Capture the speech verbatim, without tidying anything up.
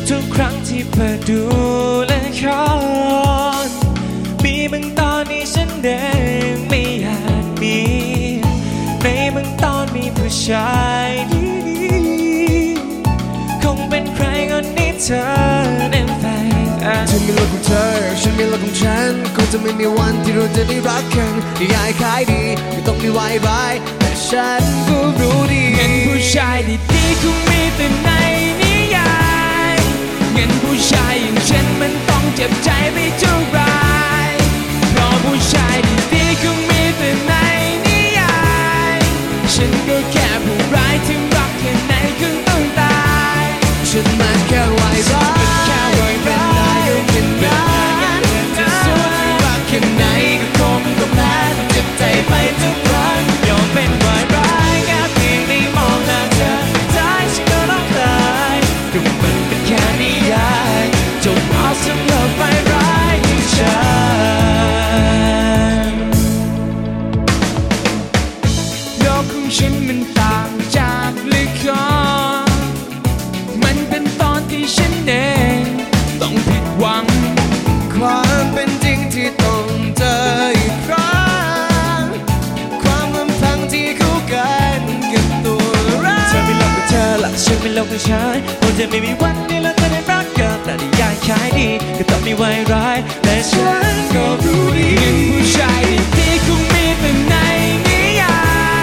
ทุกๆครั้งที่เปิดดูละครมีบางตอนที่ฉันเองไม่อยากมีในบางตอนมีผู้ชายดีๆคงเป็นใครคนนี้เธอได้แฝงเธอมีโลกของเธอฉันมีโลกของฉันคงจะไม่มีวันที่เราจะได้รักกันนิยายขายดีไม่ต้องมีไว้บายแต่ฉันก็รู้ดีเงินผู้ชายดีๆคงมีแต่ในนิยายเงินผู้ชายอย่างฉันมันต้องเจ็บใจไม่เท่าไรเพราะผู้ชายดีๆคงมีแต่ในนิยายฉันก็แค่ผู้ร้ายที่รักแค่ไหนคงต้องตายฉันมันแค่ไว้ร้ายแค่ไว้ร้ายเป็นนั้นจะสู้ที่รักแค่ไหนก็คงต้องแพ้เจ็บใจไปทุกครั้งยอมเป็นไว้ร้ายแค่เพียงได้มองหน้าเธอใจฉันก็ต้องตายก็มันเป็นแค่นิยายจงเอาสำหรับไว้ร้ายที่ฉันโลกของฉันมันต่างจากละครมันเป็นตอนที่ฉันเองต้องผิดหวังความเป็นจริงที่ต้องเจออีกครั้งความลำพังที่คู่กันกับตัวเราเธอไม่โลกของเธอละฉันไม่โลกของฉันคงจะไม่มีวันที่เราจะได้รักกันแต่นิยายขายดีก็ต้องมีไว้ร้ายแต่ฉันก็รู้ดีเงินผู้ชาย